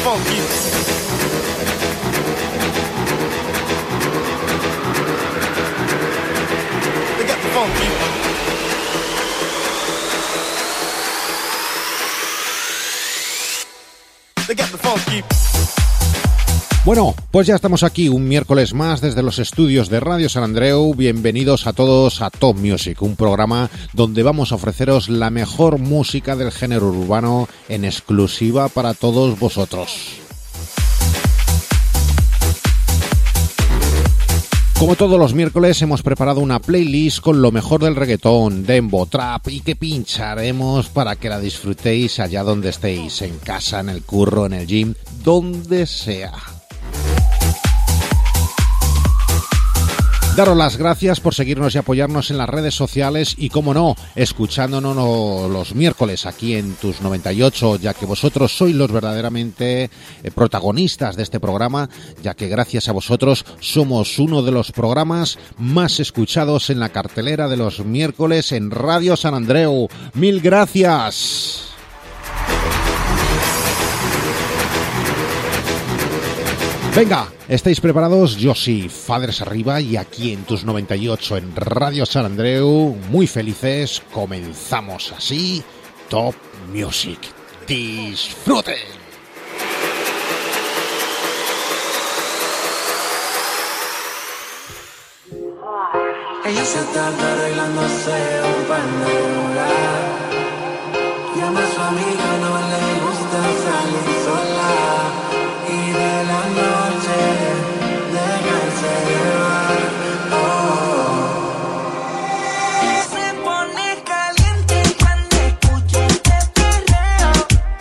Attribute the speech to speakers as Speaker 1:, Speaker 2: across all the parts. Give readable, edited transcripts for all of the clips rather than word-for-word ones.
Speaker 1: funky. They got the funky. They got the funky.
Speaker 2: Bueno, pues ya estamos aquí un miércoles más desde los estudios de Radio San Andreu. Bienvenidos a todos a Top Music, un programa donde vamos a ofreceros la mejor música del género urbano en exclusiva para todos vosotros. Como todos los miércoles hemos preparado una playlist con lo mejor del reggaetón, dembow, trap y que pincharemos para que la disfrutéis allá donde estéis, en casa, en el curro, en el gym, donde sea. Daros las gracias por seguirnos y apoyarnos en las redes sociales y, como no, escuchándonos los miércoles aquí en Tus 98, ya que vosotros sois los verdaderamente protagonistas de este programa, ya que gracias a vosotros somos uno de los programas más escuchados en la cartelera de los miércoles en Radio San Andreu. ¡Mil gracias! Venga, ¿estáis preparados? Yo sí, Fadres arriba y aquí en Tus 98 en Radio San Andreu, muy felices, comenzamos así, Top Music. ¡Disfruten!
Speaker 3: Ella se está arreglándose un par de horas. Llama a su amiga, no le gusta salir sola. Y de la noche dejarse llevar.
Speaker 4: Se pone caliente cuando escucha este perreo.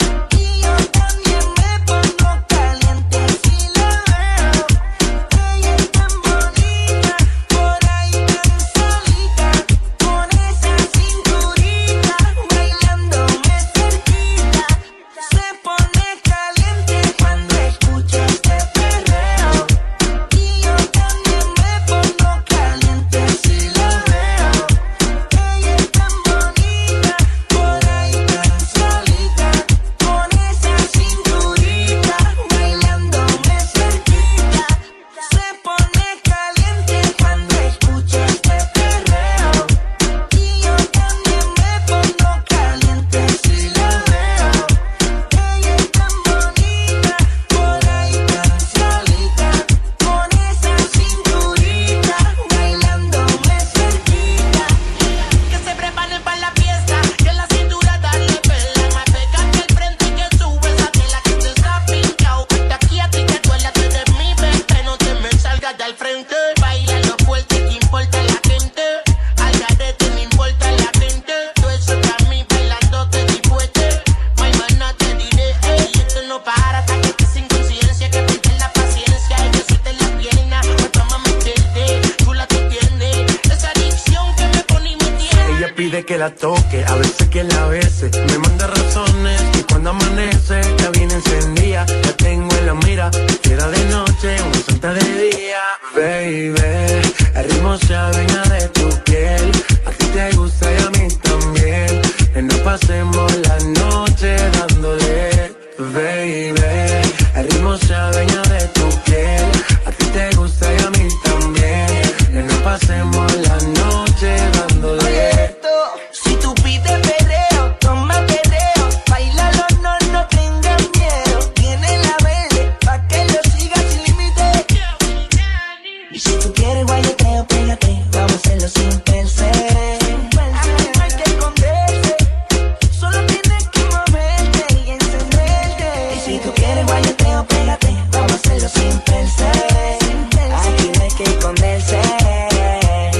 Speaker 4: Y yo también me pongo caliente si la veo. Ella es tan bonita, por ahí tan solita, con esa cinturita, bailándome cerquita. Se pone caliente cuando escucha este perreo. Y yo también me pongo caliente si la veo. Ella es tan bonita, por ahí tan solita, con esa cinturita, bailándome cerquita. Se pone caliente cuando escucha este perreo. Y yo también me pongo caliente si la veo. Ella es tan bonita, por ahí tan solita, con esa cinturita, bailándome cerquita. Que se preparen para la fiesta, que la cintura darle pela. Más pega que el frente y que sube esa tela que te está pinchado. De aquí a ti te duélate de mi vente, no te me salgas del frente. Baila lo fuerte, que importa la gente. Al garete, no importa la gente. Todo eso para mí bailándote di fuerte. My mana te diré, ey, esto no para hasta que estés sin conciencia. Que pierdes la paciencia, ella se te la pierna. Pues toma me pierde, tú la tú tienes. Esa adicción que me pone y me tiene.
Speaker 3: Ella pide que la toque, a veces que la bese. Me manda razones y cuando amanece ya viene encendida. La tengo en la mira, quiera de noche, una santa de día. Baby, el ritmo se adueña de tu piel. A ti te gusta y a mí también. Que no pasemos la noche dándole. Baby, el ritmo se adueña de tu piel. A ti te gusta y a mí también. Que no pasemos la noche dándole.
Speaker 4: Si tú pides perreo, toma perreo. Bailalo, no tengas miedo. Tiene la verde, pa' que lo sigas sin límite. Y si tú quieres guayeteo, pégate. Vamos a hacerlo sin pensar. Aquí no hay que esconderse. Solo tienes que moverte y encenderte. Y si tú quieres guayeteo, pégate. Vamos a hacerlo sin pensar. Aquí no hay que esconderse.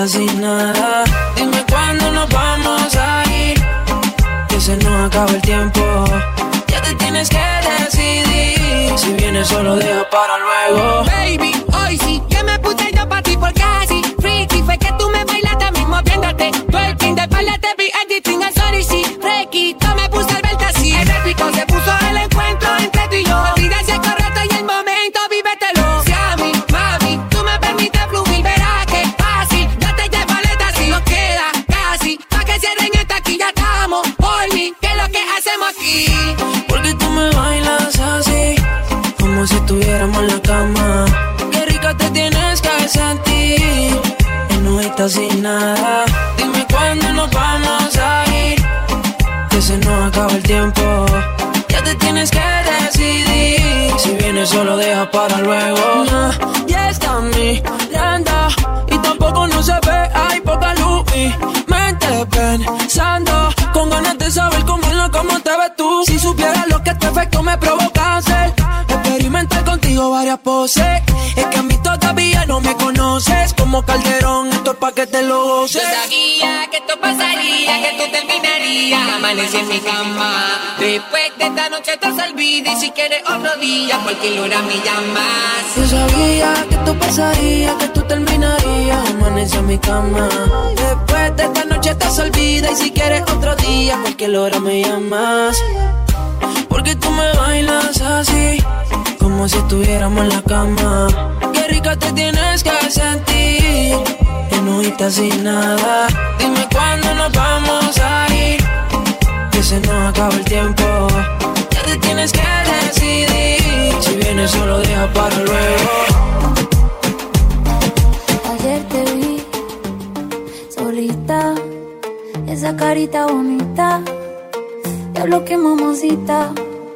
Speaker 3: estás sin nada. Dime cuándo nos vamos a ir, que se nos acaba el tiempo. Ya te tienes que decidir, si vienes solo deja para luego.
Speaker 5: Baby, hoy sí que me puse yo pa' ti por casi freaky, fue que tú me bailaste mismo viéndote. Twerking de espalda te vi editing a sorry, sí, freaky, yo me puse al verte así. El épico se puso el encuentro entre tú y yo. Olvida si es correcto y el momento, vívetelo. Si a mí, mami, tú me permites fluir, verás que fácil. Yo te llevo aleta si nos queda casi. Pa' que cierren esta aquí ya estamos. Horny, ¿qué es lo que hacemos aquí?
Speaker 3: Porque tú me bailas así, como si estuviéramos en la cama. Qué rica te tienes que sentir, y no estás sin nada. Dime cuándo nos vamos a ir, que se nos acaba el tiempo. Ya te tienes que decidir, si vienes solo deja para luego. Ya está mirando y tampoco no se ve, hay poca luz. Mi mente pensando, con ganas de saber cómo te ves tú. Si supieras lo que este efecto me provoca hacer, experimentar contigo varias poses. Es que a mí todavía no me conoces, como Calderón, esto es pa' que te lo goces.
Speaker 5: Yo sabía que esto pasaría, que tú terminarías, amanecí en mi cama. Después de esta noche te olvides, y si quieres otro día, cualquier hora me llamas.
Speaker 3: Yo sabía que esto pasaría, que tú terminarías, amanecí en mi cama. Después de esta noche te olvides, y si quieres otro día, cualquier hora me llamas. Porque tú me bailas así, como si estuviéramos en la cama. Qué rica te tienes que sentir, y no estás sin nada. Dime cuándo nos vamos a ir, que se nos acaba el tiempo. Ya te tienes que decidir, si vienes solo deja para luego.
Speaker 6: Ayer te vi solita, esa carita bonita, diablo que mamacita.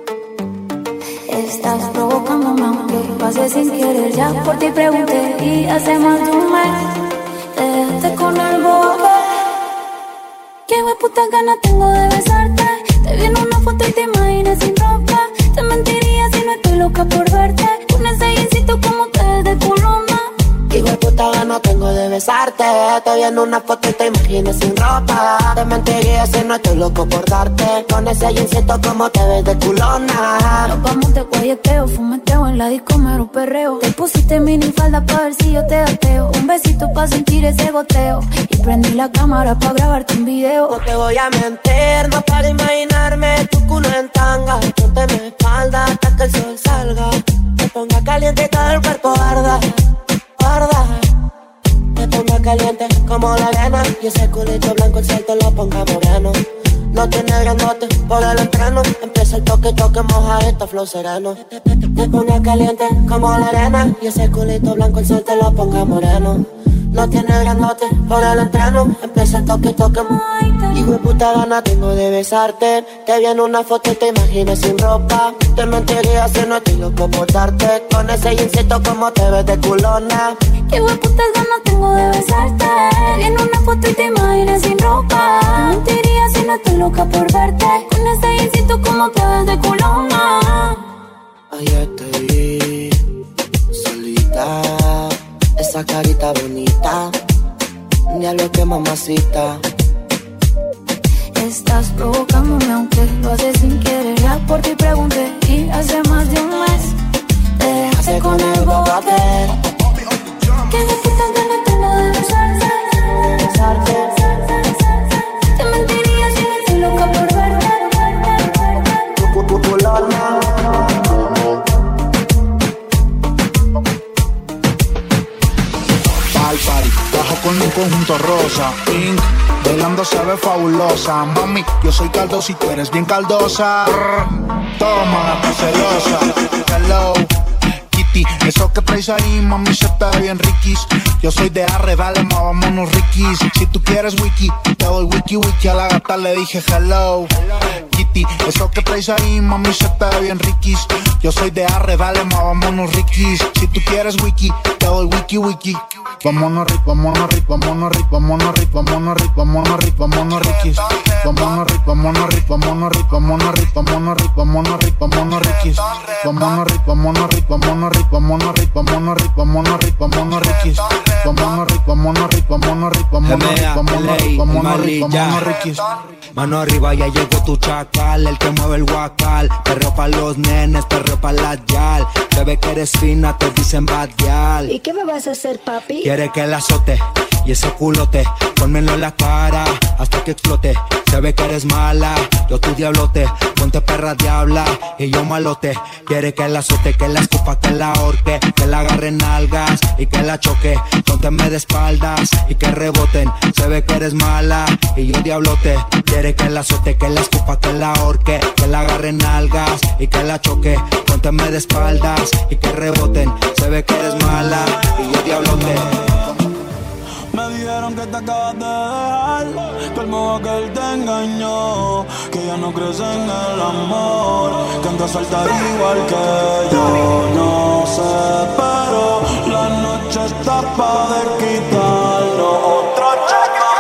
Speaker 6: Estás provocándome aunque pase sin querer. Ya por ti pregunté y hace más de un mes te dejaste con el bobe. Qué puta ganas tengo de besarte. Te vi en una foto y te imaginas sin ropa. Te mentiría si no estoy loca por verte. Con ese jeansito como te ves de culona.
Speaker 7: Hijo de puta ganas tengo de besarte. Te vi en una foto y te imaginas sin ropa. Te mentiría si no estoy loco por darte. Con ese jeansito como te ves de culona.
Speaker 6: Nos vamos de guayeteo, fumeteo en la disco, mero perreo. Te pusiste mini falda pa' ver si yo te gateo. Un besito pa' sentir ese goteo. Y prendí la cámara pa' grabarte un video.
Speaker 7: No te voy a mentir, no para imaginarme tu culo en tanga. Ponte en mi espalda hasta que el sol salga. Te ponga caliente y todo el cuerpo arda. Te ponga caliente como la arena. Y ese culito blanco el sol te lo ponga moreno. No tiene grandote por el entreno. Empieza el toque, moja esta flow sereno. Te ponga caliente como la arena. Y ese culito blanco el sol te lo ponga moreno. No tiene grandote por el entreno. Empieza el toque, hijo de puta gana tengo de besarte. Te vi en una foto y te imaginas sin ropa. Te mentiría si no estoy loco por darte. Con ese jeansito como te ves de culona.
Speaker 6: Qué putas ganas tengo de besarte. Te vi en una foto y te imaginas sin ropa. Te mentiría si no estoy loca por verte. Con ese jeansito como te ves de culona.
Speaker 7: Ayer te vi solita, esa carita bonita, diablo que mamacita.
Speaker 6: Estás provocándome aunque lo haces sin querer. Ya por ti pregunté y hace más de un mes te dejaste con el bobe. Que de puta ganas tengo de besarte. Te mentiría si no estoy loca por verte.
Speaker 8: Al party, bajo con un conjunto rosa, pink, bailando se ve fabulosa. Mami, yo soy caldosa y tú eres bien caldosa. Toma, tu celosa. Hello, Kitty, eso que traes ahí, mami, se te ve bien riquis. Yo soy de arre, dale, ma, vámonos riquis. Si tú quieres wiki, te doy wiki. A la gata le dije hello. Kitty. Eso que traes ahí, mami, se te ve bien riquis. Yo soy de Arre, dale, ma, vámonos riquis. Si tú quieres wiki, te doy wiki. Vámonos riquis. Vámonos riquis. Vámonos riquis.
Speaker 9: Mano arriba, ya llegó tu chacal, el que mueve el guacal. Perreo pa' los nenes, perreo pa' la yal. Se ve que eres fina, te dicen bad yal.
Speaker 10: ¿Y qué me vas a hacer, papi?
Speaker 9: Quiere que la azote y ese culote, pónmelo en la cara hasta que explote. Se ve que eres mala, yo tu diablote. Ponte perra diabla y yo malote. Quiere que la azote, que la escupa, que la ahorque, que la agarre en nalgas y que la choque. Pónteme de espaldas y que reboten. Se ve que eres mala y yo diablote. Quiere que la azote, que la escupa, que la ahorque, que la agarre en nalgas y que la choque. Pónteme de espaldas y que reboten. Se ve que eres mala y yo diablote.
Speaker 11: Me dijeron que te acabas de dejar, que el modo que él te engañó, que ya no crees en el amor, que andas suelta igual que yo. No sé, pero la noche está pa' de quitarlo. Otro cheque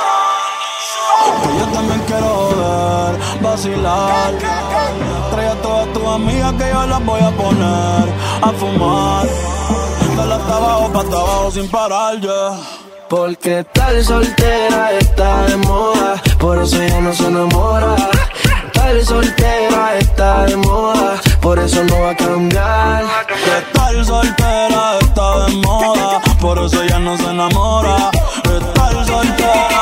Speaker 11: más, que yo también quiero joder, vacilar. Trae a todas tus amigas que yo las voy a poner a fumar. Dale hasta abajo sin parar, yeah.
Speaker 3: Porque tal soltera está de moda, por eso ya no se enamora. Tal soltera está de moda, por eso no va a cambiar.
Speaker 11: Que tal soltera está de moda, por eso ya no se enamora. Que tal soltera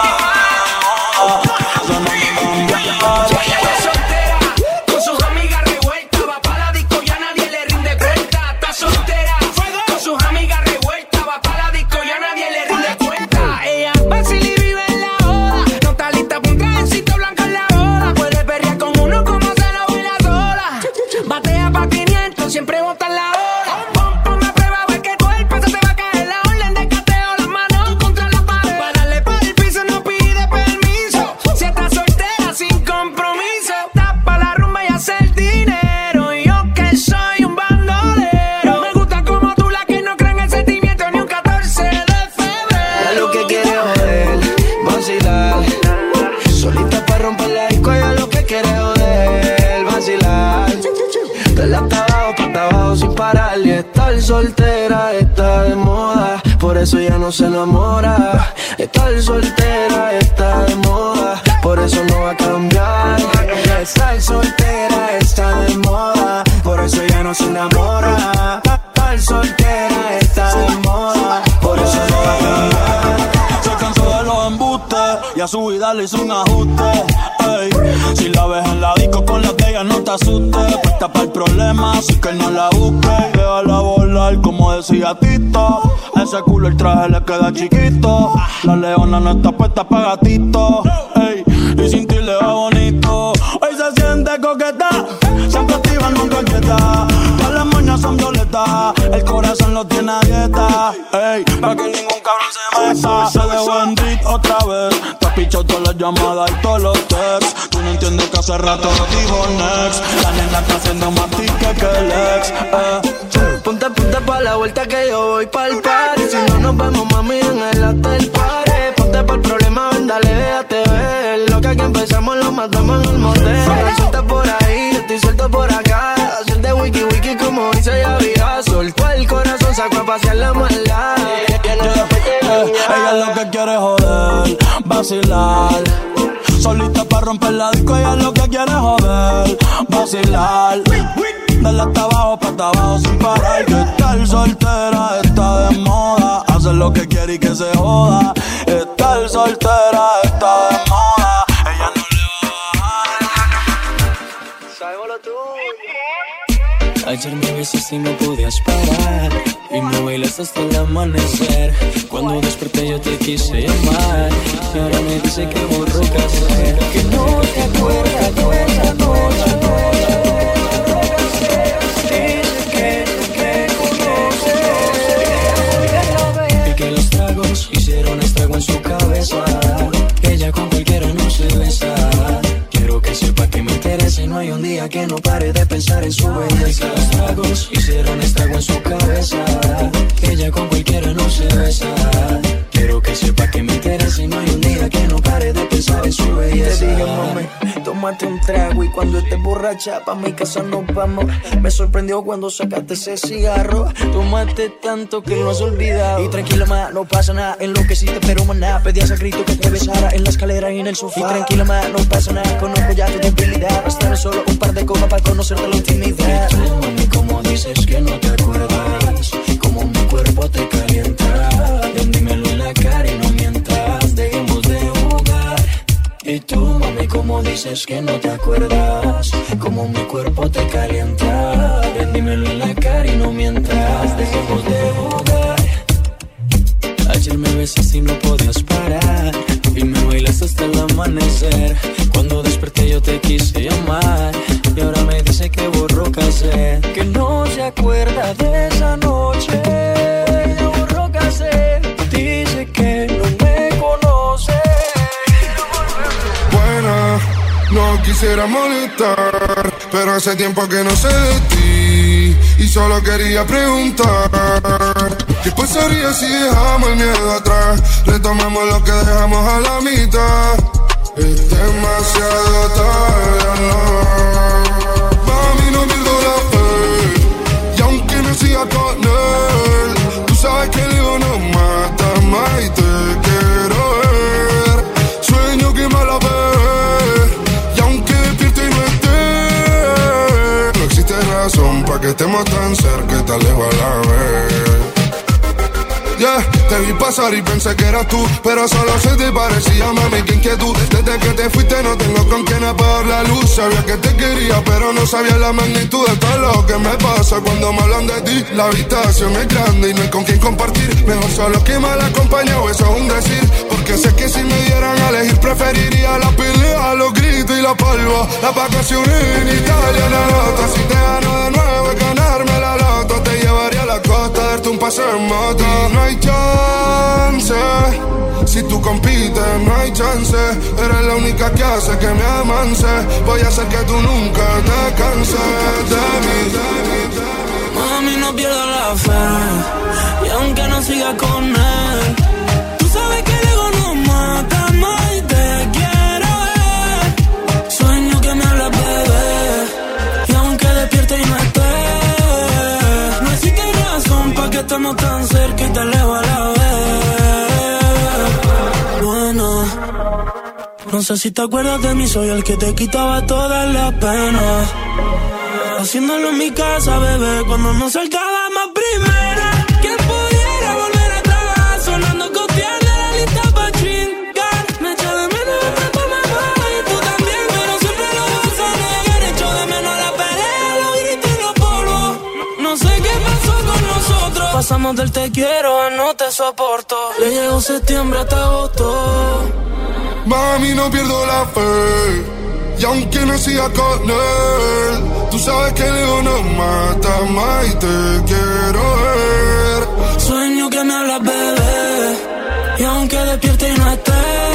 Speaker 11: está de moda, por eso no va a cambiar.
Speaker 5: Está soltera, con sus amigas revueltas, va pa' la disco, ya nadie le rinde cuenta. Está soltera, con sus amigas revueltas, va pa' la disco, ya nadie le rinde cuenta. Ella vacila y vive en la joda, no está lista pa' un trajecito blanco en la boda. Puede perrear con uno como se lo baila sola. Batea pa' 500, siempre bota la hora. Ponme a prueba, ve que tu el peso te va a caer. La orden de cateo, las manos contra la pared. Para darle pa' el piso no pide permiso. Si estás soltera sin compromiso, tapa la rumba y hace el dinero. Yo que soy un bandolero, me gusta como tú, la que no cree en el sentimiento ni un 14 de febrero.
Speaker 3: Ella lo que quiere joder, vacilar. Solita pa' romper la disco, ella lo que quiere joder, vacilar. Dale hasta abajo sin parar. Y estar soltera está de moda, por eso ya no se enamora. Estar soltera está de moda, por eso no va a cambiar. Estar soltera está de moda, por eso ya no se enamora. Estar soltera está de moda, por eso no va a cambiar.
Speaker 11: Se cansó de los embustes y a su vida le hizo un ajuste. Ey, si la ves en la disco con la de ella no te asustes. Puesta para el problema, así que no la busques. Déjala volar como decía Tito. Ese culo el traje le queda chiquito. La leona no está puesta pa' gatito. Ey, y sin ti le va bonito. Hoy se siente coqueta, siempre activa, nunca quieta. Todas las moñas son violetas, el corazón lo tiene a dieta. Ey, pa' que ningún cabrón se meta. Se dejó en beat otra vez, te has pichado todas las llamadas y todos los texts. Tú no entiendes que hace rato dijo next. La nena está haciendo más tique que el ex.
Speaker 3: Ponte pa' la vuelta que yo voy pa'l party. Si no nos vemos, mami, en el hotel party. Ponte pa'l problema, ven, dale, déjate ver. Lo que aquí empezamos lo matamos en el motel. Suelta por ahí, yo estoy suelto por acá. Hacer de wiki como dice ya vida. Soltó el corazón, sacó a pasear la maldad.
Speaker 11: Ella lo que quiere es joder, vacilar. Solita pa' romper la disco, ella lo que quiere es joder, vacilar. Dale hasta abajo sin parar. Que estar soltera está de moda, hacer lo que quiere y que se joda. Estar soltera está de moda, ella no le va a bajar.
Speaker 3: Sabemos lo tuyo.
Speaker 12: Ayer me besaste y no podías parar, y me bailaste hasta el amanecer. Cuando desperté yo te quise llamar, y ahora me dice que borró y casé, que no te acuerdas de esa noche. Dice que conoce, y que los tragos hicieron estrago en su cabeza. Ella con cualquiera no se besa. Quiero que sepa que me interesa. día que no pare de pensar en su belleza. Los tragos hicieron estrago en su cabeza. Ella con cualquiera no se besa. Quiero que sepa que me interesa y no hay un día que no pare de pensar en su belleza.
Speaker 13: Te dije, mami, tómate un trago y cuando estés borracha pa' mi casa nos vamos. Me sorprendió cuando sacaste ese cigarro. Tomaste tanto que lo has olvidado. Y tranquila, ma, no pasa nada. Enloqueciste pero maná. Pedías a grito que te besara en la escalera y en el sofá. Y tranquila, ma, no pasa nada. Conozco ya tu debilidad. Bastarme solo un par de copas para conocerte la intimidad.
Speaker 12: Y tú, mami, como dices que no te acuerdas, como mi cuerpo te calienta. Ven, dímelo en la cara y no mientas, dejemos de jugar. Y tú, mami, como dices que no te acuerdas, como mi cuerpo te calienta. Ven, dímelo en la cara y no mientas, dejemos de jugar. Ayer me besaste y no podías parar, y me bailaste hasta el amanecer. Cuando desperté yo te quise llamar, y ahora me dice que borró casé,
Speaker 13: que no se acuerda de esa noche. Borró casé, dice que no me conoce.
Speaker 14: Bueno, no quisiera molestar, pero hace tiempo que no sé de ti y solo quería preguntar: ¿qué pasaría si dejamos el miedo atrás? Retomamos lo que dejamos a la mitad. Es demasiado tarde, no. Mami, no pierdo la fe, y aunque no siga con él, tú sabes que el ego no mata más y te quiero ver. Sueño que me la ve, y aunque despierto y no esté, no existe razón para que estemos tan cerca y tan lejos a la vez. Yeah, te vi pasar y pensé que eras tú, pero solo se te parecía, mami, qué inquietud. Desde que te fuiste no tengo con quién apagar la luz. Sabía que te quería, pero no sabía la magnitud de todo lo que me pasa cuando me hablan de ti. La habitación es grande y no hay con quién compartir. Mejor solo que mal acompañado, eso es un decir. Porque sé que si me dieran a elegir preferiría la pelea, los gritos y la palma. Las vacaciones en Italia, la nota. Si te gano de nuevo es ganarme la loto. Te llevaría a la costa, darte un paseo en moto. No hay chance, si tú compites no hay chance. Eres la única que hace que me avance. Voy a hacer que tú nunca te canses de mí.
Speaker 12: Mami, no pierdo la fe, y aunque no siga con él, tú sabes que el ego no mata más y te quiero ver. Sueño que me hablas, bebé, y aunque despierte y no esté, no existe razón pa' que estemos tan cerca y tan lejos a la vez. Bueno, no sé si te acuerdas de mí, soy el que te quitaba todas las penas. Haciéndolo en mi casa, bebé, cuando nos saltábamos primera. ¿Quién pudiera volver atrás? Sonando copiar de la lista pa' chingar. Me echo de menos a tu mamá y tú también, pero siempre lo vas a negar. Echo de menos la pelea, los gritos y los polvos. No sé qué pasó con nosotros. Pasamos del te quiero a no te soporto. Le llegó septiembre hasta agosto.
Speaker 14: Mami, no pierdo la fe, y aunque no siga con él, tú sabes que el ego no mata más y te quiero ver.
Speaker 12: Sueño que me hablas, bebé, y aunque despierte y no esté,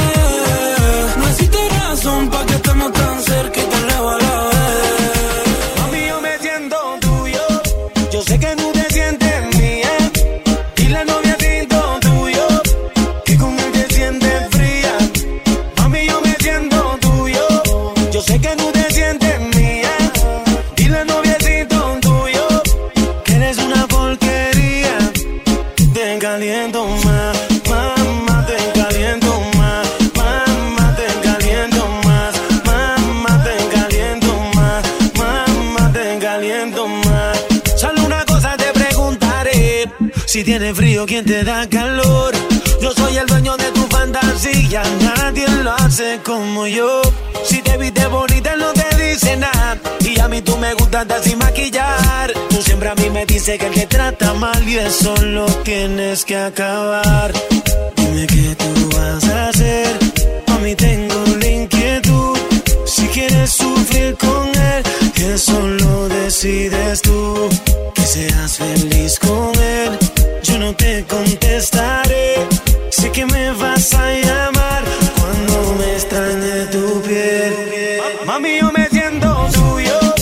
Speaker 12: no existe razón pa' que estemos tan cerca y tan lejos a la vez.
Speaker 13: Mami, yo me siento tuyo, yo sé que tú te sientes mía. Y la novia siento tuyo, que con él te sientes fría. Mami, yo me siento tuyo, yo sé que tú te sientes mía. Dile noviecito tuyo que eres una porquería. Te caliento más, mamá, te caliento más. Mamá, te caliento más. Mamá, te caliento más. Mamá, te caliento más. Solo una cosa te preguntaré: si tienes frío, ¿quién te da calor? Yo soy el dueño de tu fantasía, nadie lo hace como yo. Si te viste bonita, no te dice nada, y a mí tú me gustas hasta sin maquillar. Tú siempre a mí me dices que él te trata mal, y eso lo tienes que acabar. Dime qué tú vas a hacer, a mí tengo la inquietud. Si quieres sufrir con él, eso lo decides tú. Que seas feliz con él, yo no te contestaré. Sé que me vas a llamar cuando me extrañe tu piel. Mami, yo me siento tuyo,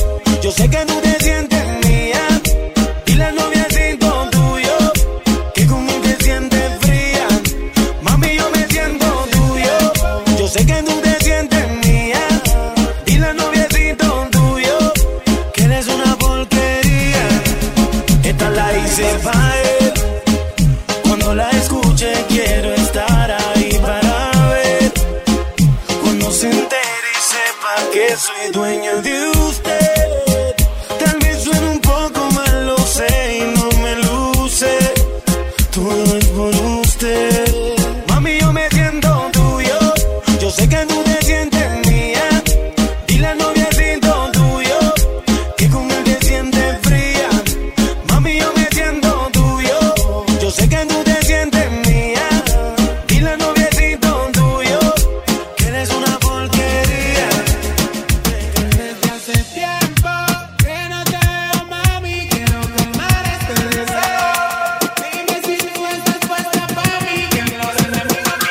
Speaker 13: que tú te sientes mía y la noviecito tuyo, que con él te sientes fría. Mami, yo me siento tuyo. Yo sé que tú te sientes mía y la noviecito tuyo, que eres una porquería. Esta la hice pa' él. Cuando la escuche quiero estar ahí para ver. Cuando se entere y sepa que soy dueño de usted. Tal vez suene un poco mal, lo sé y no me luce. Todo es por usted. Mami, yo me siento tuyo. Yo sé que tú te sientes mía y la noviecito tuyo, que con él te sientes fría. Mami, yo me siento tuyo. Yo sé que tú te sientes mía y la noviecito tuyo, que eres una porquería.
Speaker 15: Desde hace tiempo que no te veo, mami. Quiero calmar este deseo. Dime si tú estás puesta pa' mí, que no se me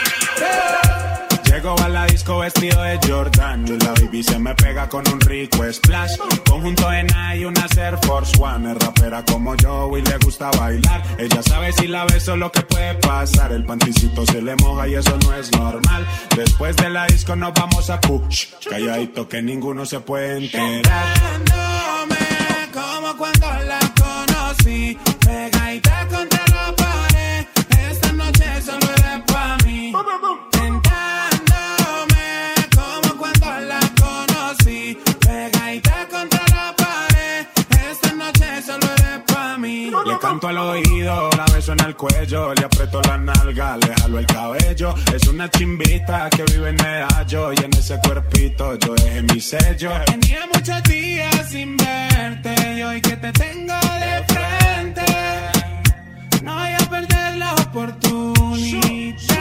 Speaker 8: Llego a la disco vestido de Jordan y la baby se me pega con un rico splash. Conjunto en y una Air Force One. Es rapera como yo y le gusta bailar. Ella sabe si la beso lo que puede pasar. El panticito se le moja y eso no es normal. Después de la disco nos vamos a push. Calladito que ninguno se puede enterar.
Speaker 15: como cuando la conocí, pegadita contra la pared. Esta noche solo eres pa' mí. Tentándome como cuando la conocí, pegadita contra la pared. Esta noche solo eres pa' mí.
Speaker 8: Le canto al oído, la beso en el cuello, le aprieto la nalga, le jalo el cabello. Es una chimbita que vive en Medallo y en ese cuerpito yo dejé mi sello.
Speaker 15: Tenía muchos días sin verte y hoy que te tengo de frente, no voy a perder la oportunidad.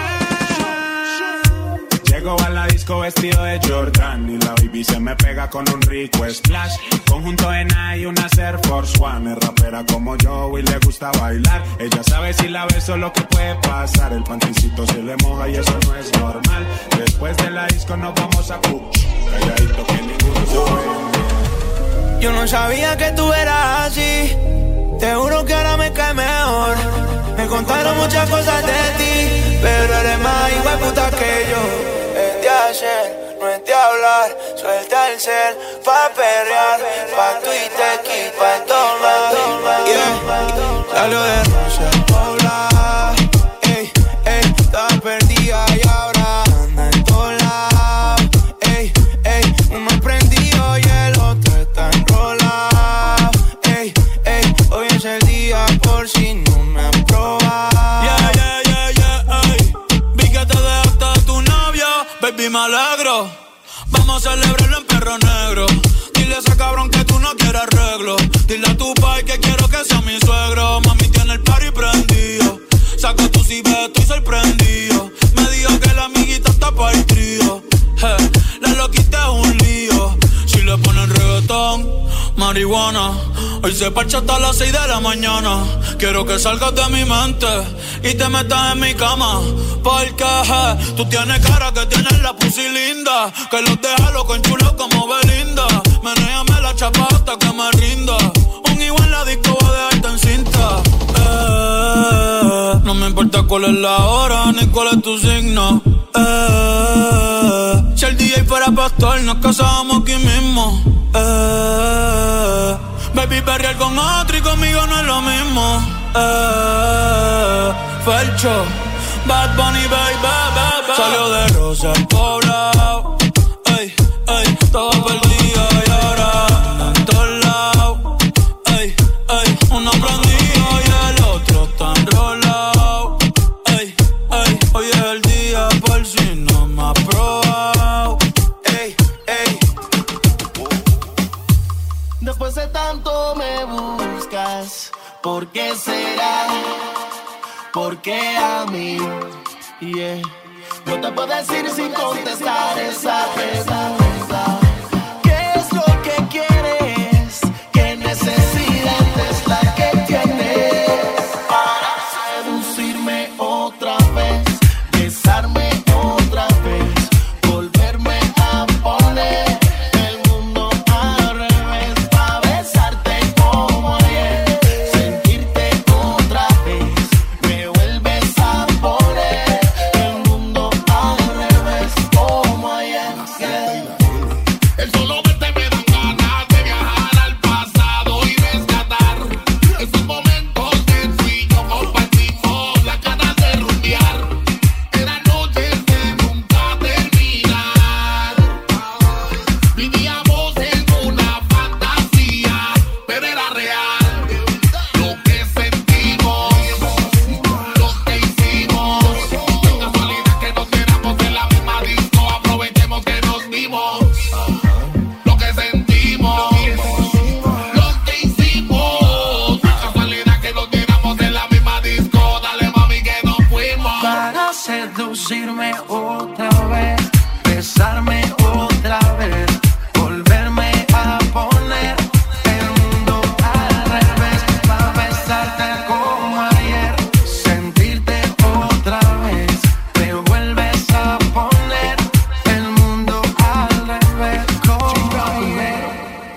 Speaker 8: Llego a la disco vestido de Jordan y la baby se me pega con un rico splash. Conjunto en y una Air Force One. Es rapera como yo y le gusta bailar. Ella sabe si la beso lo que puede pasar. El panticito se le moja y eso no es normal. Después de la disco nos vamos a push. Calladito que ninguno se ve.
Speaker 13: Yo no sabía que tú eras así. Te juro que ahora me cae mejor. Me contaron muchas cosas de ti, pero eres más igual puta que yo. Es de hacer, no es de hablar. Suelta el cel pa' perrear, pa' Twitter, aquí, pa' tomar. Yeah. Salió de Rosa Paula. Ey, ey, estaba perdida y ahora anda en todos lados. Ey, ey, uno prendido y el otro está enrolado. Ey, ey, hoy es el día por si no me han probado.
Speaker 11: Yeah, yeah, yeah, yeah, ey. Vi que te dejaste a tu novio, baby, me alegro. Vamos a celebrarlo en Perro Negro. Dile a ese cabrón que tú no quieres arreglo. Dile a tu pai que quiero que sea mi suegro. Mami tiene el party prendido. Saca tu cibeto, estoy sorprendido. Me dijo que la amiguita está para el trío. La loquita es un lío. Si le ponen reggaetón, marihuana, hoy se parcha hasta las 6 de la mañana. Quiero que salgas de mi mente y te metas en mi cama. Porque tú tienes cara que tienes la pussy linda, que los deja loco en chulo como Belinda. Menéame la chapa hasta que me rinda. Un igual en la disco va a dejarte en cinta. No me importa cuál es la hora ni cuál es tu signo. Si el DJ fuera pastor nos casábamos aquí mismo. Baby, perrear con otro y conmigo no es lo mismo. Felcho, Bad Bunny, baby, baby. Salió de Rosa Poblado. Ey, ey, todo perdido y ahora anda en todos lados. Ey, ey, uno prendido y el otro está enrolado. Ey, ey, hoy es el día por si no me ha probado.
Speaker 13: Ey, ey.
Speaker 16: Después de tanto me buscas, ¿por qué será? ¿Por qué a mí? Yeah. No te puedo decir sin contestar esa pregunta. ¿Qué es lo que quieres? ¿Qué necesidad es la que tienes para seducirme otra vez? Besarme otra vez, volverme a poner el mundo al revés, pa' besar.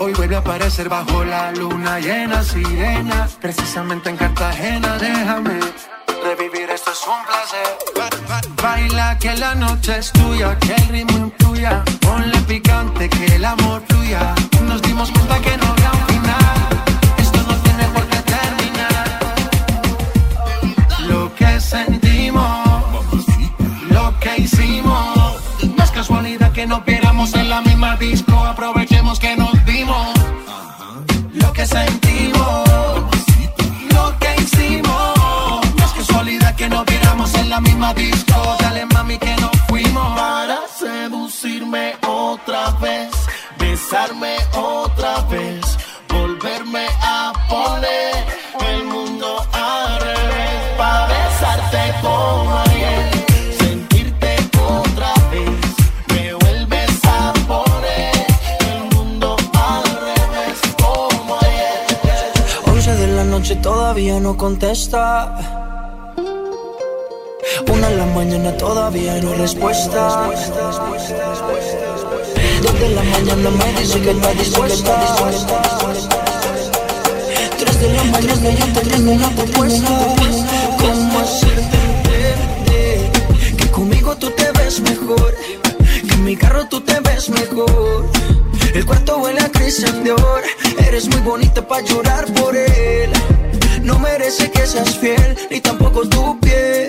Speaker 3: Hoy vuelve a aparecer bajo la luna llena, sirena, precisamente en Cartagena. Déjame revivir, esto es un placer. Baila que la noche es tuya, que el ritmo influya. Ponle picante, que el amor fluya. Nos dimos cuenta que no había un final. Esto no tiene por qué terminar. Lo que sentimos, lo que hicimos. No es casualidad que nos viéramos en la misma disco. Aprovechemos que nos dimos. Lo que sentimos, lo que hicimos. No es casualidad que nos viéramos en la misma disco. Dale mami que nos fuimos.
Speaker 16: Para seducirme otra vez, besarme otra vez, volverme a poner el mundo al revés. Para besarte como ayer, sentirte otra vez, me vuelves a poner el mundo al revés como ayer.
Speaker 12: 11 de la noche todavía no contesta. 1 de la mañana todavía no hay respuesta. 2 de la mañana me dice que está dispuesta. 3 de la mañana yo te tengo una propuesta. ¿Cómo hacerte entender que conmigo tú te ves mejor? Que en mi carro tú te ves mejor. El cuarto huele a Christian Dior. Eres muy bonita pa' llorar por él. No merece que seas fiel, ni tampoco tu piel.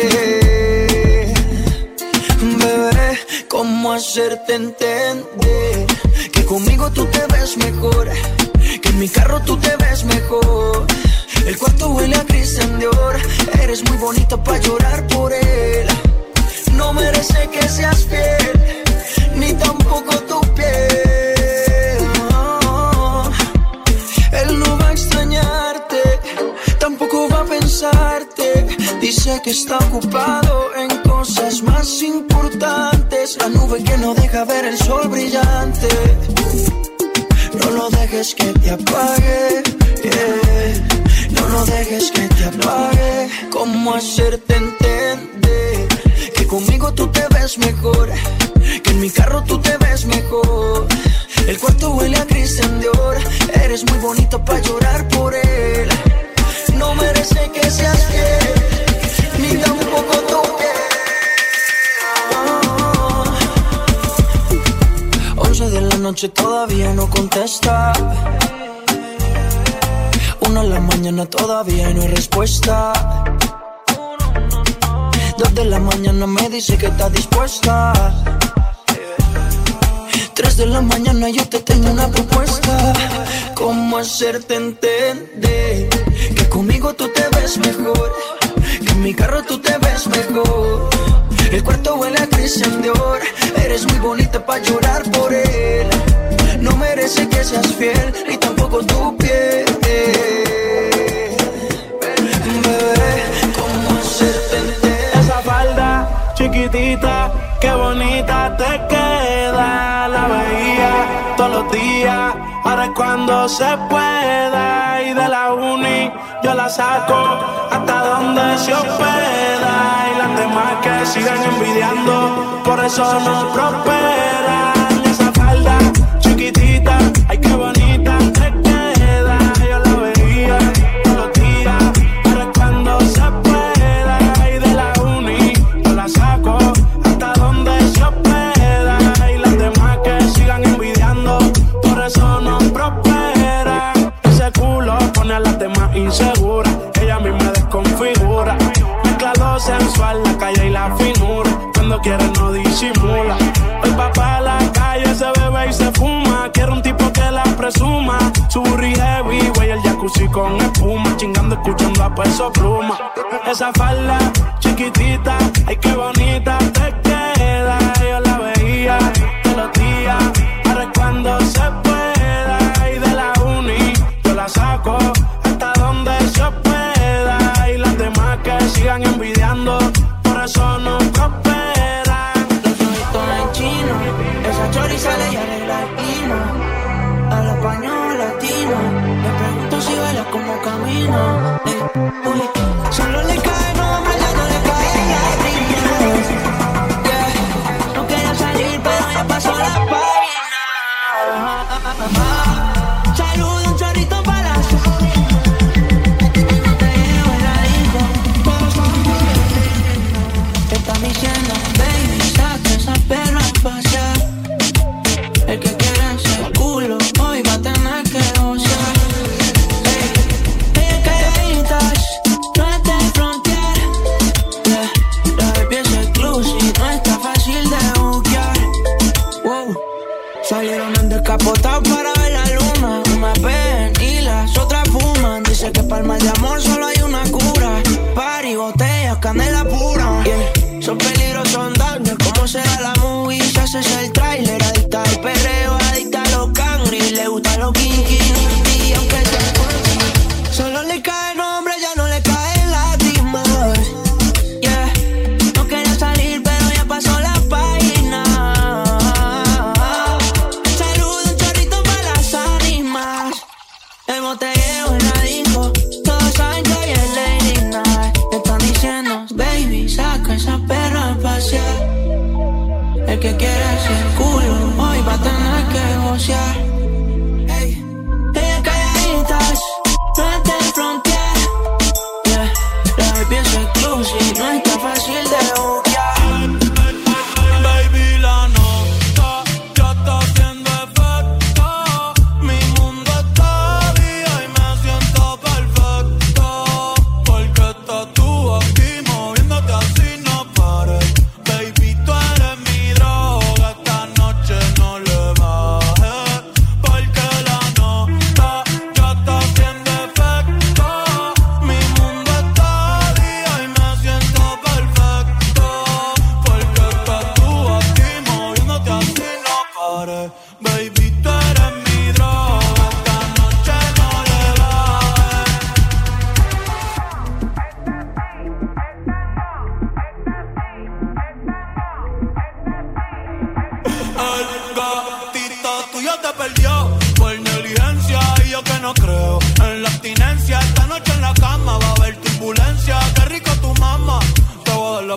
Speaker 12: Bebé, ¿cómo hacerte entender que conmigo tú te ves mejor? Que en mi carro tú te ves mejor. El cuarto huele a Christian Dior. Eres muy bonita pa' llorar por él. No merece que seas fiel, ni tampoco tu piel. No. Él no va a extrañarte, tampoco va a pensarte. Dice que está ocupado en cosas más importantes. La nube que no deja ver el sol brillante. No lo dejes que te apague, yeah. No lo dejes que te apague. ¿Cómo hacerte entender que conmigo tú te ves mejor? Que en mi carro tú te ves mejor. El cuarto huele a Christian Dior. Eres muy bonito pa' llorar por él. No merece que seas fiel, ni tampoco tu piel. 11 de la noche todavía no contesta. 1 de la mañana todavía no hay respuesta. 2 de la mañana me dice que está dispuesta. 3 de la mañana yo te tengo una propuesta. ¿Cómo hacerte entender que conmigo tú te ves mejor? Que en mi carro tú te ves mejor. El cuarto huele a Christian Dior. Eres muy bonita pa' llorar por él. No merece que seas fiel, ni tampoco tu piel. Bebé, ¿cómo hacerte entender?
Speaker 11: Esa falda chiquitita, qué bonita te queda. La veía todos los días, ahora es cuando se pueda. Y de la uni yo la saco hasta donde se hospeda. Y las demás que sigan envidiando, por eso no prosperan. Esa falda chiquitita, ay qué bonita te queda. Yo la veía todos los días, ahora es cuando se pueda. Y de la uni yo la saco hasta donde se hospeda. Y las demás que sigan envidiando, por eso no prosperan. Ese culo pone a las demás inseguras. Ella a mí me desconfigura. Mezcla lo sensual, la calle y la finura. Cuando quiere no disimula. Hoy va pa' la calle, se bebe y se fuma. Quiero un tipo que la presuma. Su burri heavy, güey, el jacuzzi con espuma. Chingando, escuchando a Peso Pluma. Esa falda chiquitita, ay qué bonita te queda. Yo la veía todos los días, ahora es cuando se pueda. Y de la uni yo la saco hasta donde se pueda. Y las demás que sigan envidiando, por eso no prosperan.
Speaker 12: En chino, esa chori sale y arregla el hino. Al español latino, le pregunto si baila como camina. Uy, solo le cae, no, mañana le cae latino.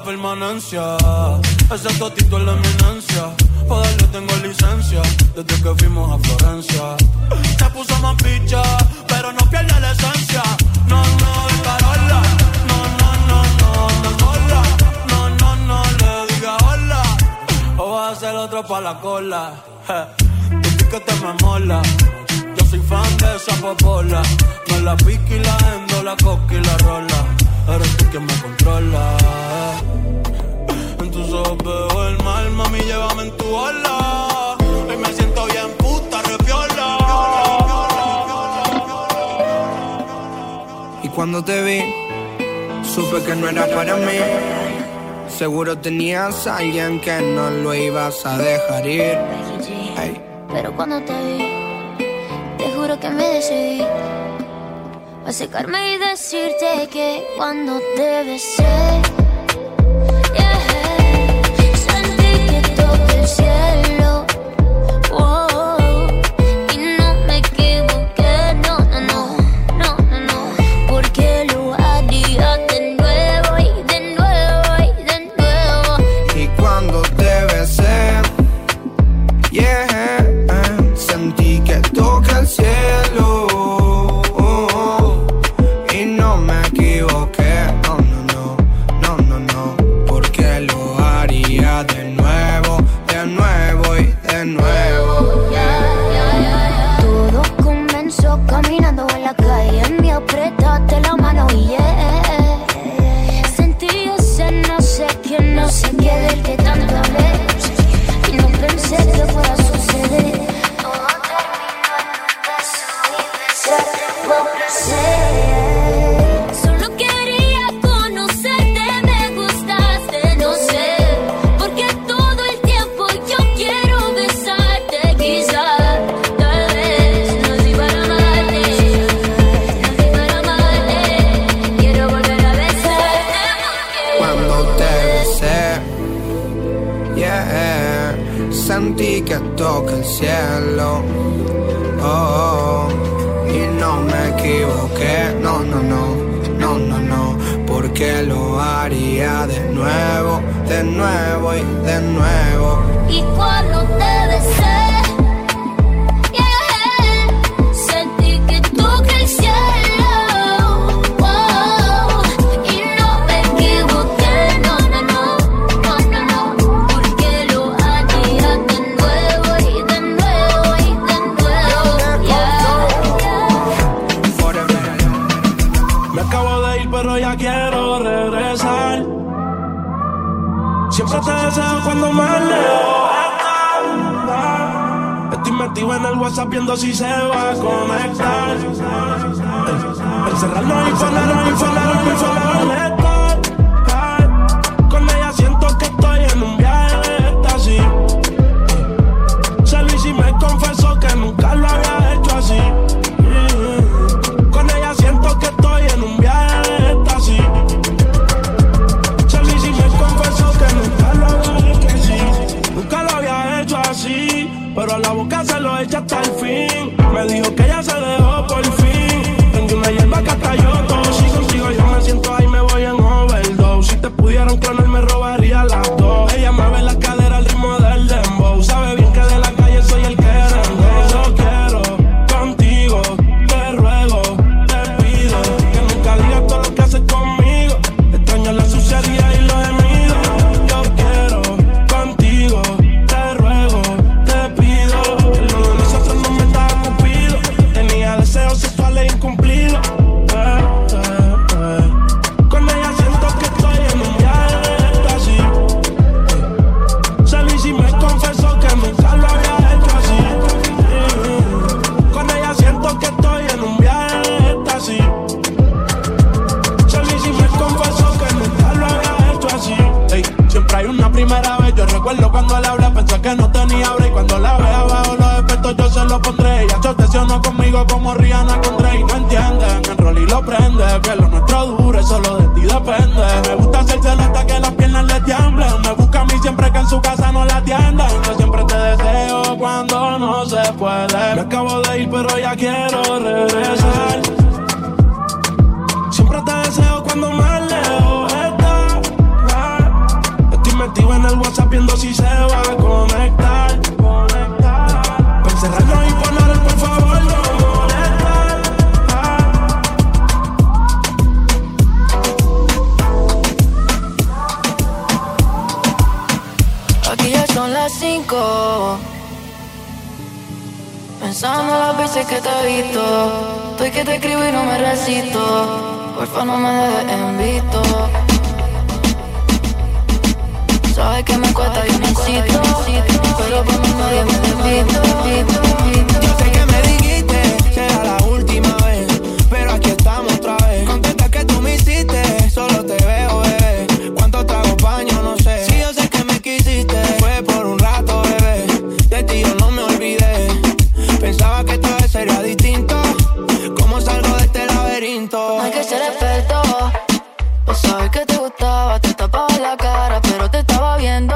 Speaker 11: permanencia. Ese totito es la eminencia. Pa' darle tengo licencia desde que fuimos a Florencia. Se puso más picha, pero no pierde la esencia. No, de Carola. No, sola. No, le diga hola. O vas a hacer otro pa' la cola. Tu que te me mola. Yo soy fan de esa popola. Me la pique y la endo, la coca y la rola. Eres tú quien me controla. En tus ojos veo el mal, mami, llévame en tu ola. Hoy me siento bien puta, repiola.
Speaker 17: Y cuando te vi, supe que no era para mí. Seguro tenías a alguien que no lo ibas a dejar ir. Ay.
Speaker 6: Pero cuando te vi, te juro que me decidí a secarme y decirte que cuando te besé, sentí que toqué el cielo. Y no me equivoqué, no, porque lo haría de nuevo y de nuevo y de nuevo.
Speaker 17: Y cuando te besé, sentí que toca el cielo. Y no me equivoqué, no, porque lo haría de nuevo y de nuevo.
Speaker 6: Todo comenzó caminando en la calle, me apretaste la mano y sentí ese no sé qué del que tanto hablé. Y no pensé que fuera a suceder. Todo terminó en un beso y besarte por placer. Solo quería conocerte, me gustaste, no sé. Porque todo el tiempo yo quiero besarte. Quizás, tal vez, no soy para amarte. Quiero volver a besarte
Speaker 17: Cuando te besé, sentí que toca el cielo. Y no me equivoqué, no, porque lo haría de nuevo y de nuevo.
Speaker 6: Y cuando te besé, sentí que toqué el cielo. Y no me equivoqué, no, porque lo haría de nuevo y de nuevo y de nuevo.
Speaker 11: Me acabo de ir, pero ya quiero regresar. Siempre te deseo cuando más lejos estás. Estoy metido en el WhatsApp viendo si se va a conectar. Encerrarlo y conectar. Con ella siento que estoy en un viaje de éxtasis. Se lo hice y me confesó que nunca lo había hecho así. Con ella siento que estoy en un viaje de éxtasis. Se lo hice y me confesó que nunca lo había hecho así. Nunca lo había hecho así, pero a la boca se lo echa hasta el fin. Me dijo que ella se dejó por fin. Prendí una hierba que hasta yo tosi. Contigo yo me siento ahí, me voy en overdose. Si te pudieran clonar me robaría las dos. Ella me ve la cadera al ritmo del dembow. Sabe bien que de la calle soy el que rengo. Yo quiero contigo, te ruego, te pido que nunca digas todo lo que haces conmigo. Extraño la suciedad y los gemidos. Yo quiero contigo, te ruego, te pido que lo de nosotros no me estaba cumplido. Tenía deseos sexuales incumplidos. Con ella siento que estoy en un viaje de éxtasis. Se lo hice y me confesó que nunca lo había hecho así. Con ella siento que estoy en un viaje de éxtasis. Se lo hice y me confesó que nunca lo había hecho así. Ey, siempre hay una primera vez. Yo recuerdo cuando le hablé, pensé que no tenía break. Cuando la vea bajo los efectos yo se lo pondré. Ella se obsesionó conmigo como Rihanna con Drake. No entiende, me enrolla y lo prende. Que lo nuestro dure, solo de ti depende. Me gusta hacérselo hasta que las piernas le tiemblen. Me busca a mí siempre que en su casa no la atiendan. Yo siempre te deseo cuando no se puede. Me acabo de ir pero ya quiero regresar. Siempre te deseo cuando más lejos estás.
Speaker 13: el WhatsApp viendo si se va a conectar. Para encerrarnos y poner el por favor no molestar.
Speaker 6: Aquí ya son las 5. Pensando las veces que te he visto. Estoy que te escribo y no me resisto. Porfa no me dejes en visto. Sabes que me cuesta y necesito, pero por mí nadie me despito.
Speaker 17: Yo sé que me dijiste, será la última vez, pero aquí estamos otra vez. Contenta que tú me hiciste, solo te veo, bebé. ¿Cuánto trago baño? No sé. Si yo sé que me quisiste, fue por un rato, bebé. De ti yo no me olvidé. Pensaba que esta vez sería distinto. ¿Cómo salgo de este laberinto?
Speaker 6: No hay que ser experto. Vos sabes que te gustaba, te tapaba la cara, pero te estaba viendo.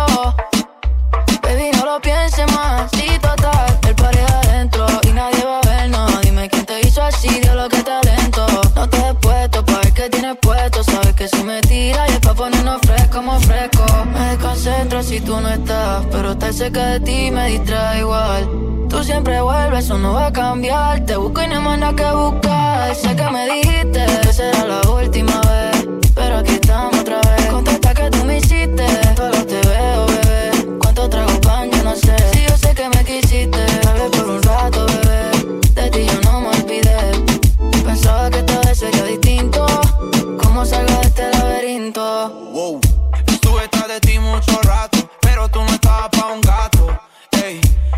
Speaker 6: Baby, no lo pienses más, sí, total. El pareja adentro y nadie va a vernos. Dime quién te hizo así, Dios lo que talento. No te he puesto pa' ver qué tienes puesto. Sabes que si me tiras y es pa' ponernos fresco como fresco. Me desconcentro si tú no estás, pero estar cerca de ti me distrae igual. Tú siempre vuelves, eso no va a cambiar. Te busco y no hay más nada que buscar. Sé que me dijiste que será la última vez, pero aquí estamos otra vez. Contesta que tú me hiciste, solo te veo, bebé. ¿Cuánto trago baño? No sé. Si yo sé que me quisiste, tal vez por un rato, bebé. De ti yo no me olvidé. Pensaba que esta vez sería distinto. ¿Cómo salgo de este laberinto?
Speaker 17: Wow. Estuve tras de ti mucho rato, pero tú no estabas pa' un gato. Ey,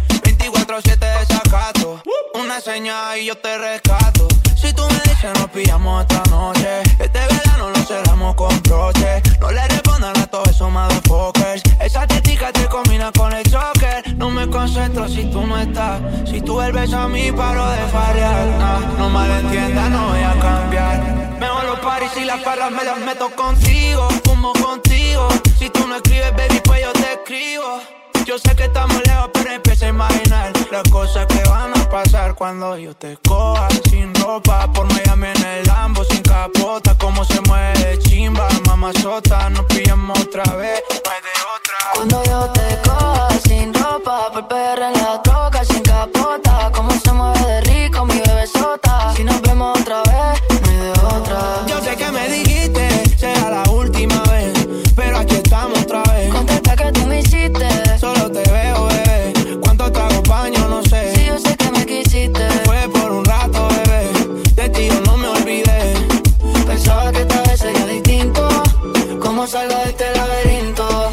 Speaker 17: 24/7 desacato. Una señal y yo te rescato. Si tú me dices nos pillamos esta noche. Este verano lo cerramos con broche. No le respondan a todos esos motherfuckers. Esa tetica te combina con el choker. No me concentro si tú no estás. Si tú vuelves a mí paro de farrear. No malentiendas, no voy a cambiar. Mejor los paris y las parras me las meto contigo. Fumo contigo. Si tú no escribes, baby, pues yo te escribo. Yo sé que estamos lejos, pero empiezo a imaginar las cosas que van a pasar cuando yo te coja sin ropa por Miami en el Lambo sin capota. Cómo se mueve chimba, mamazota. Nos pillamos otra vez, no hay de otra.
Speaker 6: Cuando yo te coja sin ropa por PR en la troca sin capota. Cómo se mueve de rico mi bebesota. Si nos vemos otra vez, no hay de otra.
Speaker 17: Yo sé que me dijiste, será la última vez, pero aquí estamos otra vez.
Speaker 6: Contesta que tú me hiciste,
Speaker 17: solo te veo, bebé. ¿Cuánto trago baño? No sé.
Speaker 6: Si yo sé que me quisiste,
Speaker 17: fue por un rato, bebé. De ti yo no me olvidé.
Speaker 6: Pensaba que esta vez sería distinto. ¿Cómo salgo de este laberinto?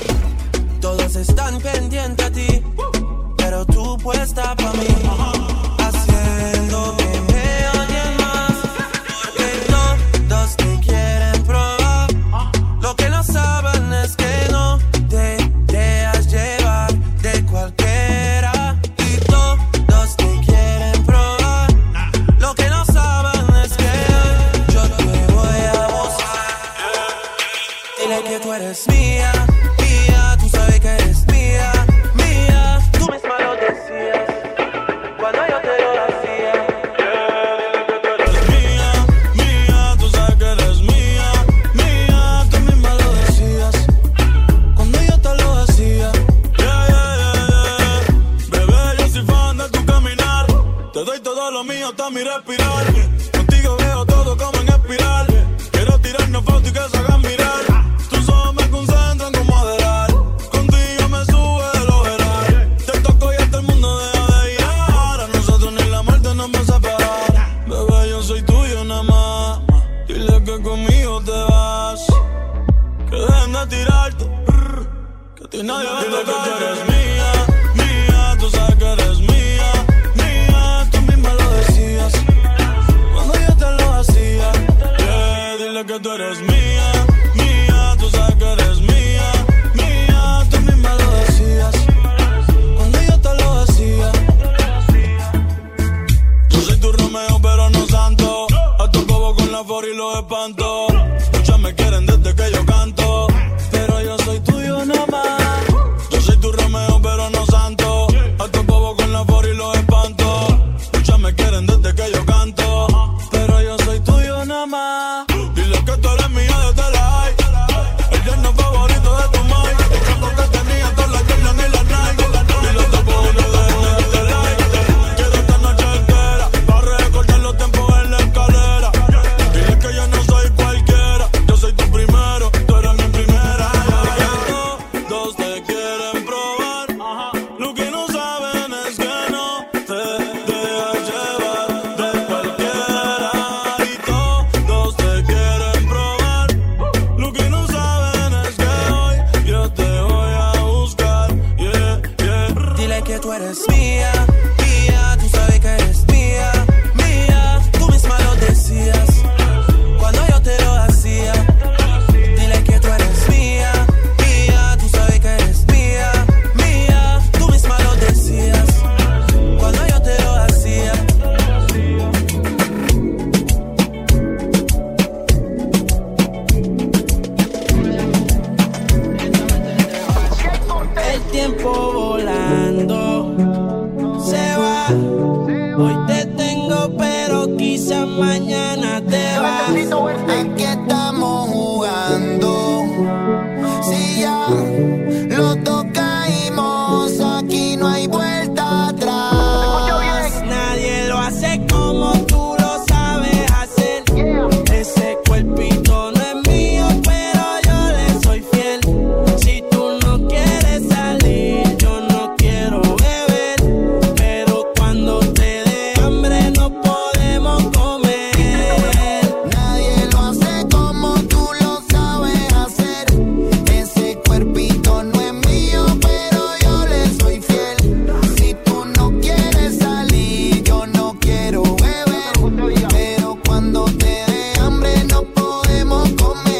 Speaker 13: Todos están pendientes a ti, pero tú puesta pa' mí. Haciendo que me odien más, porque todos te quieren probar. Lo que no saben es que no te dejas llevar de cualquiera. Y todos te quieren probar. Lo que no saben es que yo te voy a buscar. Dile que tú eres mía, mía. Tú sabes que eres mía, mía. Tú misma lo decías cuando yo te lo hacía. Dile que tú eres mía, mía. Tú sabes que eres mía, mía. Tú misma lo decías cuando yo te lo hacía. Bebé, yo soy fan de tu caminar. Te doy todo lo mío hasta mi respirar. Contigo veo todo como en espiral. Quiero tirarnos fotos y que se hagan mirar. Tus ojos me concentran como adelar. Contigo me sube de lo veral. Te toco y hasta el mundo deja de girar. A nosotros ni la muerte nos va a separar. Bebé, yo soy tuyo nada más. Dile que conmigo te vas. Que dejen de tirarte. Que a ti nadie va a tocar. Dile que tú eres mía, mía. Tú sabes que eres mía, mía. Tú misma lo decías cuando yo te lo hacía. Dile que tú eres mía, mía. Tú sabes que eres mía, mía. Tú misma lo decías cuando yo te lo hacía. Yo soy tu Romeo pero no santo. A tu bobo con la for y los espanto. Muchas me quieren desde que yo canto, pero yo soy tuyo nada más. Yo soy tu Romeo pero no santo. A tu bobo con la for y los espanto. Muchas me quieren desde que yo canto, pero yo soy tuyo nada más. Dile que tú eres mía desde la high. El yerno favorito de tu madre.
Speaker 16: mañana te vas.
Speaker 18: Aquí estamos jugando. Si ya los dos caímos, aquí no hay vuelta atrás.
Speaker 16: Nadie lo hace como tú lo sabes hacer. Ese cuerpito no es mío, pero yo le soy fiel. Si tú no quieres salir, yo no quiero beber. Pero cuando te dé hambre no podemos comer.
Speaker 18: Nadie lo hace como tú lo sabes hacer. Ese cuerpito no es mío, pero yo le soy fiel. Si tú no quieres salir, yo no quiero beber. Pero cuando te dé hambre no podemos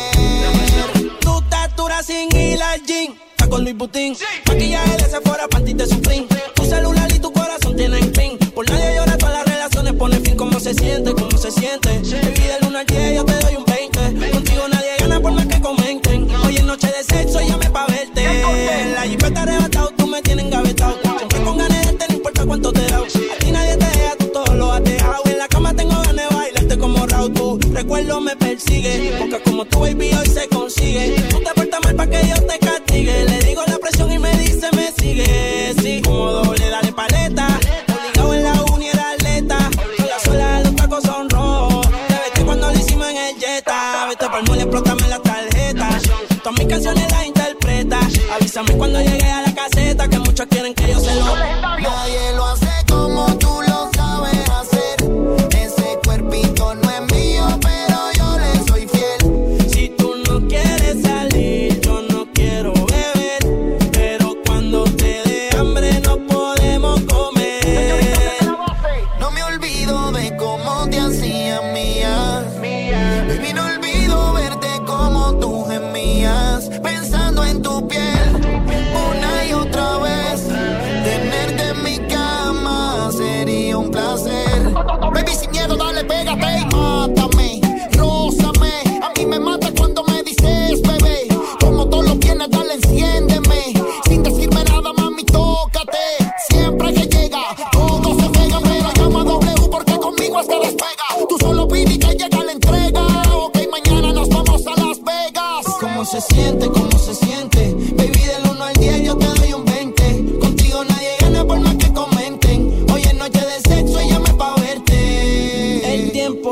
Speaker 18: comer.
Speaker 16: Tu estatura sin ir al gym, está con Luis Butín. Maquillaje de Sephora, panty de Supreme. Tu celular y tu corazón tienen pin. Por nadie llora, todas las relaciones pone fin. ¿Cómo se siente? ¿Cómo se siente? Baby, del 1 al 10 yo te doy un 20. Contigo nadie gana por más que comenten. Hoy es noche de sexo, llame pa' verte. La jipeta arrebatado, tú me tienes engavetado. Siempre con ganas de darte, no importa cuánto te da. A ti nadie te deja, tú todo lo has dejado. En la cama tengo ganas de bailarte como Raúl. Tu recuerdo me persigue, porque como tu baby hoy se consigue. Tú te portas mal pa' que yo te castigue. Le digo la presión y me dice me sigue. Sí, como doble, dale paleta. Obligado en la uni era atleta. Con la suela de los tacos son rojos. Te vete cuando lo hicimos en el Jetta. Vete pa'l mall, explótame la tarjeta. Todas mis canciones las interpreta. Avísame cuando llegue a la caseta, que muchos quieren que yo se lo.
Speaker 18: Nadie lo hace como tú lo sabes hacer. Ese cuerpito no es mío, pero yo le soy fiel.
Speaker 16: Si tú no quieres salir, yo no quiero beber. Pero cuando te dé hambre no podemos comer.
Speaker 18: No me olvido de cómo te hacías mía. Baby, no olvido verte como tú gemías, pensando en tu piel una y otra vez. Tenerte en mi cama sería un placer. Baby, sin miedo, dale, pégate y mátame. Rózame, a mí me mata cuando me dices, bebé. Como todo lo tienes, dale, enciéndeme. Sin decirme nada, mami, tócate. Siempre que llega, todo se pega. Pero llama a W porque conmigo es que despega. Tú solo pide y que llega la entrega. Ok, mañana nos vamos a Las Vegas.
Speaker 16: ¿Cómo se siente? ¿Cómo se siente? Baby, del 1 al 10 yo te doy un 20. Contigo nadie gana por más que comenten. Hoy es noche de sexo y llame pa' verte. El tiempo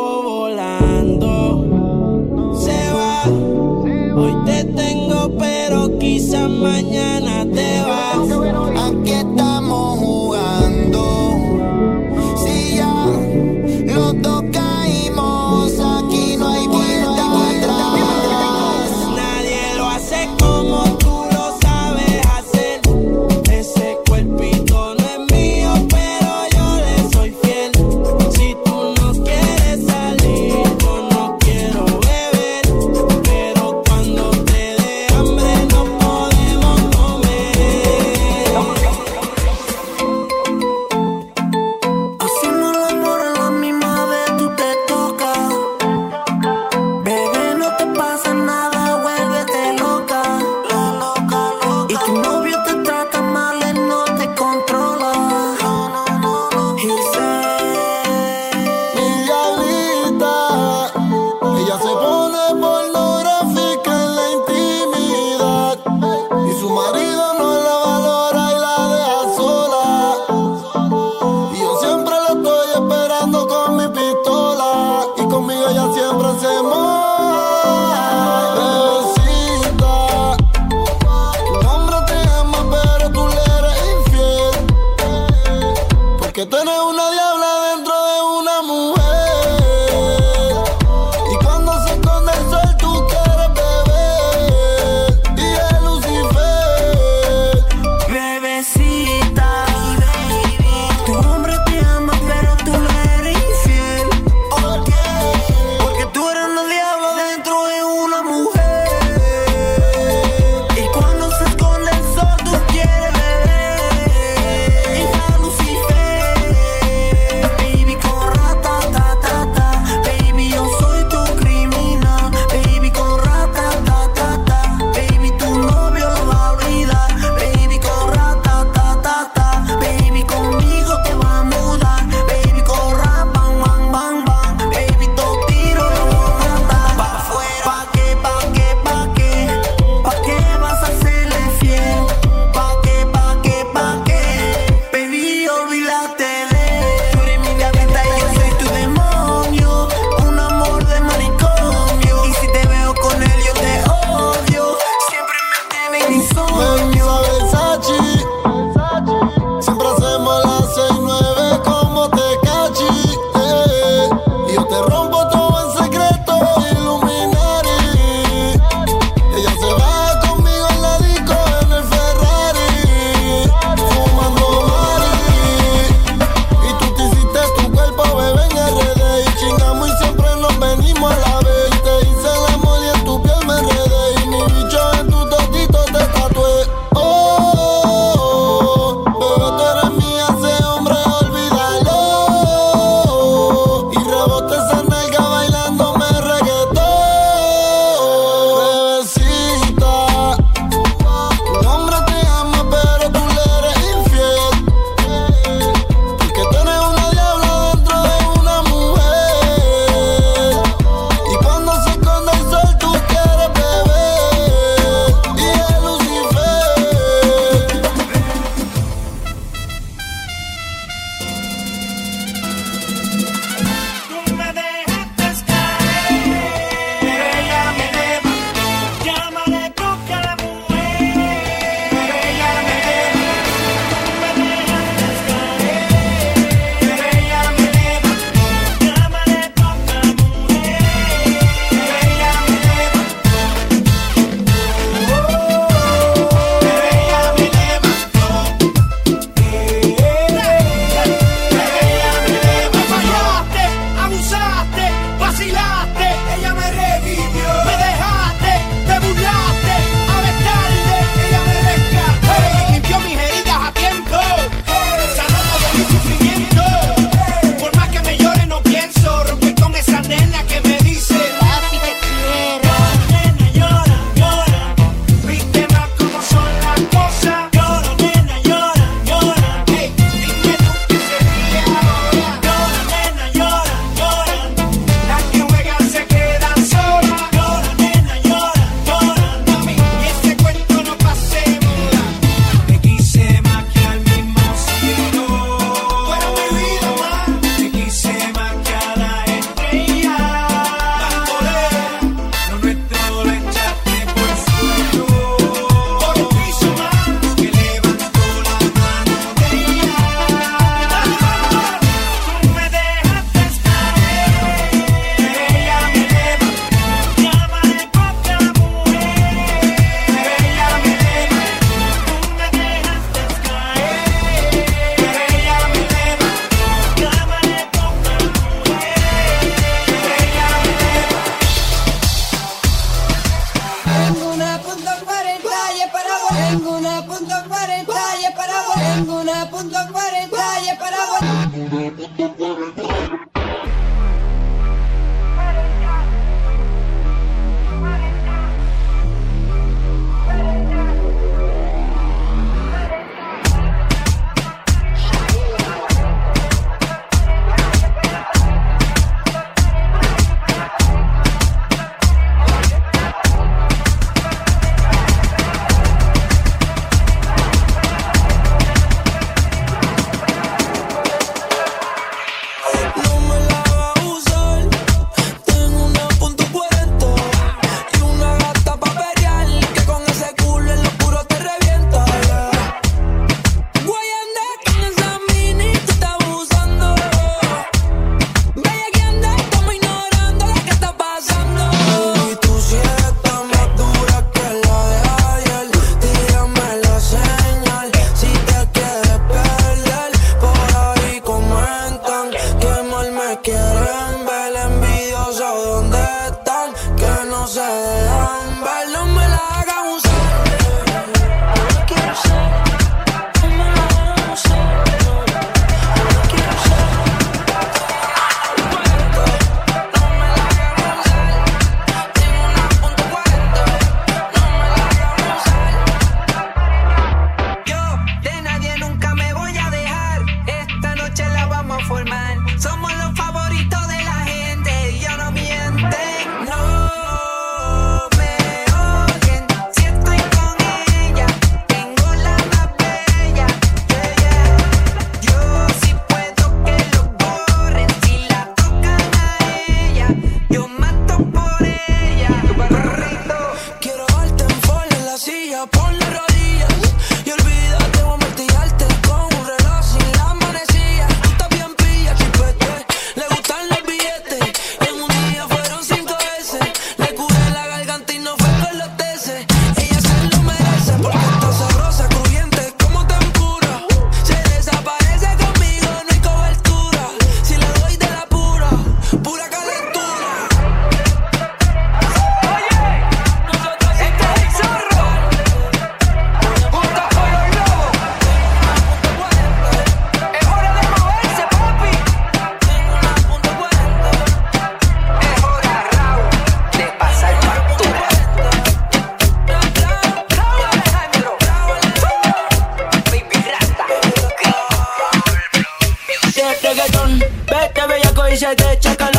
Speaker 16: volando se va. Hoy te tengo, pero quizás mañana te vas.
Speaker 18: Aquí estamos jugando. Si ya los dos caímos, aquí no hay vuelta atrás.
Speaker 16: Nadie lo hace como tú lo sabes hacer. Ese cuerpito no es mío, pero yo le soy fiel. Si tú no quieres salir, yo no quiero beber. Pero cuando te dé hambre no podemos comer.
Speaker 18: Hacemos el amor a la misma vez. Tú te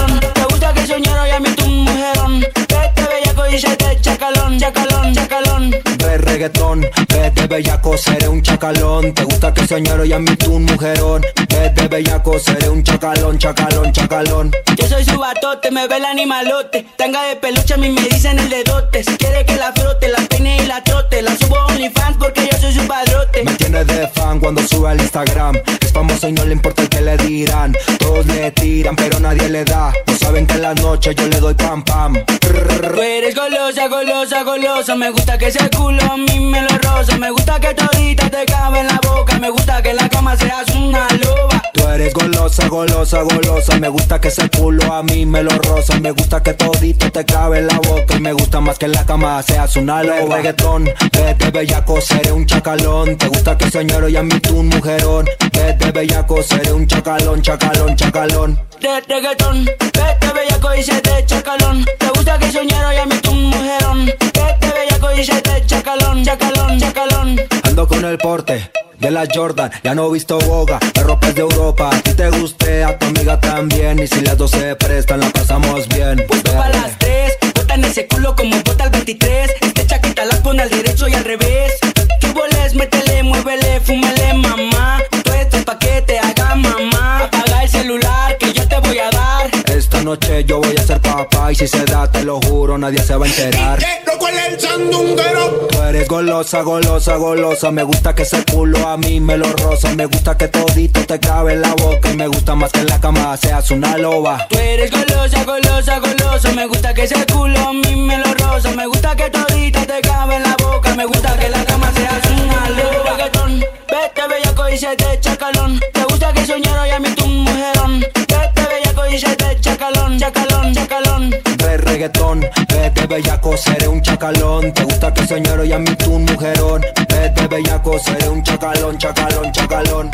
Speaker 5: chacalón. Te gusta que soñara y a mí tu mujerón. Vete bellaco y se te chacalón, chacalón, chacalón.
Speaker 9: Ve reggaetón, vete bellaco, seré un chacalón. Te gusta que soñara y a mí tu mujerón. Vete bellaco, seré un chacalón, chacalón, chacalón.
Speaker 5: Yo soy su batote, me ve el animalote. Tanga de peluche, a mí me dicen el dedote. Si quiere que la frote, la peine y la trote. La subo a OnlyFans porque yo soy su padrote.
Speaker 9: Me tiene de fan cuando sube al Instagram. Es famoso y no le importa el que le dirán. Todos le tiran, pero nadie le da. No saben que en las noches yo le doy pam pam.
Speaker 5: Tú eres golosa, golosa, golosa. Me gusta que ese culo a mí me lo roza. Me gusta que todita te cabe en la boca. Me gusta que en la cama seas una loba.
Speaker 9: Tú eres golosa, golosa, golosa. Me gusta que ese culo a mí me lo roza. Me gusta que todito te cabe en la boca. Y me gusta más que en la cama seas una loba. Reggaetón, vete bellaco, seré un chacalón. Te gusta que soñero y a mí tu mujerón. Vete bellaco, seré un chacalón, chacalón, chacalón.
Speaker 5: Reggaetón, vete bellaco y se te chacalón. Te gusta que soñero y a mí tu mujerón. Vete bellaco y se te chacalón, chacalón, chacalón.
Speaker 9: Ando con el porte de la Jordan, ya no he visto boga, la ropa es de Europa. A ti te guste, a tu amiga también. Y si las dos se prestan, la pasamos bien.
Speaker 5: Puesto pa' las 3, botan ese culo como bota el 23. Este chaqueta las pone al derecho y al revés. ¿Qué boles? Métele, muévele, fúmele, mamá. Todo esto es pa' que te haga mamá. Apaga el celular que yo te voy a dar.
Speaker 9: Esta noche yo voy a ser papá. Y si se da, te lo juro, nadie se va a enterar.
Speaker 15: El sandunguero.
Speaker 9: Tú eres golosa, golosa, golosa. Me gusta que ese culo a mí me lo roza. Me gusta que todito te cabe en la boca. Y me gusta más que en la cama seas una loba.
Speaker 5: Tú eres golosa, golosa, golosa. Me gusta que ese culo a mí me lo roza. Me gusta que todito te cabe en la boca. Me gusta que en la cama seas una loba. Reggaetón, vete bellaco y se te chacalón. Te gusta que soñara y a mí tu mujerón. Vete bellaco y se te chacalón, chacalón, chacalón.
Speaker 9: Ve reggaetón, vete bellaco, seré un chacalón. Te gusta que soñero y a mí tu mujerón. Vete bellaco, seré un chacalón, chacalón, chacalón.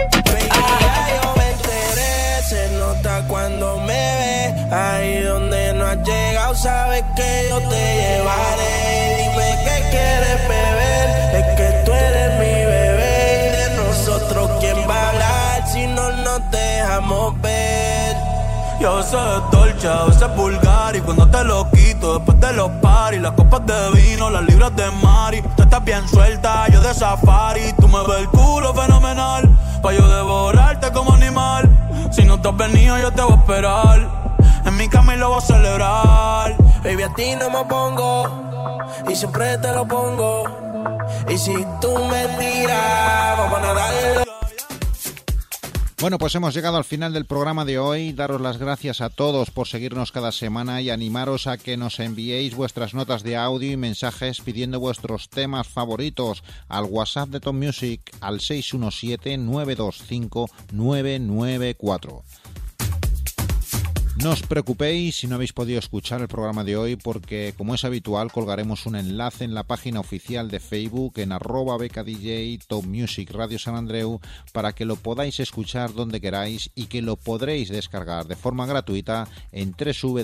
Speaker 16: Yo me enteré, se nota cuando me ve. Ahí donde no has llegado, sabes que yo te llevaré. Dime qué quieres beber, es que tú eres mi bebé. Y de nosotros, ¿quién va a hablar si no nos dejamos ver?
Speaker 11: Yo sé dolce, a veces vulgar. Y cuando te lo quito, después de los paris, las copas de vino, las libras de mari. Tú estás bien suelta, yo de safari. Tú me ves el culo fenomenal, pa' yo devorarte como animal. Si no te has venido, yo te voy a esperar. En mi cama y lo voy a celebrar.
Speaker 16: Baby, a ti no me pongo, y siempre te lo pongo. Y si tú me tiras, vamos a nadar.
Speaker 2: Bueno, pues hemos llegado al final del programa de hoy. Daros las gracias a todos por seguirnos cada semana y animaros a que nos enviéis vuestras notas de audio y mensajes pidiendo vuestros temas favoritos al WhatsApp de Top Music al 617-925-994. No os preocupéis si no habéis podido escuchar el programa de hoy porque, como es habitual, colgaremos un enlace en la página oficial de Facebook en @BKDJ Top Music Radio San Andreu para que lo podáis escuchar donde queráis y que lo podréis descargar de forma gratuita en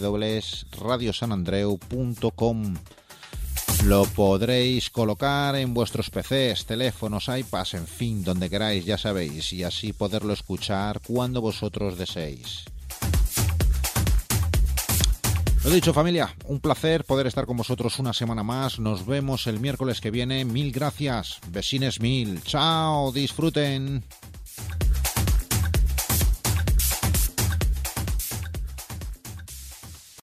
Speaker 2: www.radiosanandreu.com. Lo podréis colocar en vuestros PCs, teléfonos, iPads, en fin, donde queráis, ya sabéis, y así poderlo escuchar cuando vosotros deseéis. Lo dicho, familia, un placer poder estar con vosotros una semana más. Nos vemos el miércoles que viene. Mil gracias. Besines mil. Chao, disfruten.